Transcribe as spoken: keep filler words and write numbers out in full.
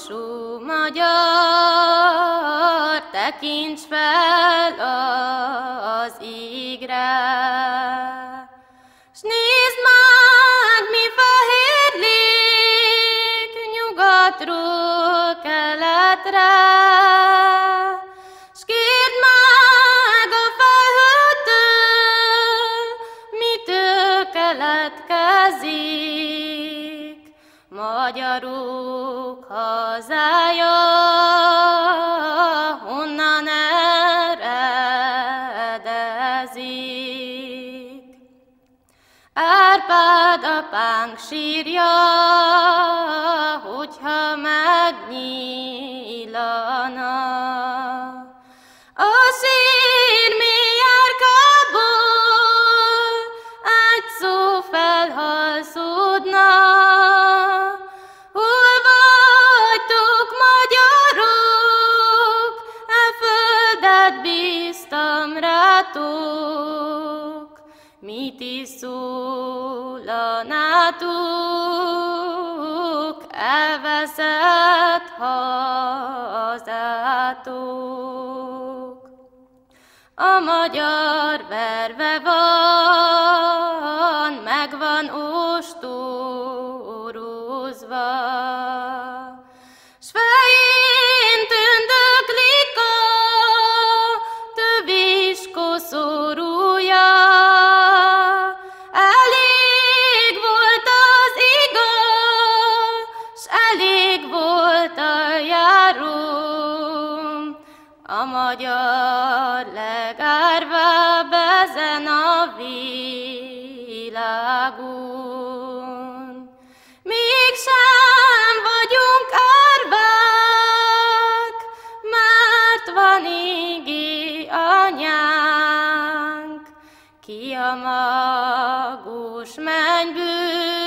típusú magyar, tekints fel az ígre. S nézd meg, mi fehérlik nyugatról keletre, s kérd meg a felhőtől, mitől keletkezik magyarok hazája, honnan eredezik. Árpád apánk sírja, hogyha megnyílana a sír mély árkából, egy szó felhalszódna. Hol vagytok, magyarok? E földet bíztam rátok. Mit is szólanátok, elveszett hazátok? A magyar verve van, meg van ostorozva, s fején tündöklik a tövés koszorúja. Elég volt az igaz, s elég volt a járom, a magyar legárvább ezen a világon. Mégsem vagyunk árvák, mert van ígé anyánk, ki a magos mennyből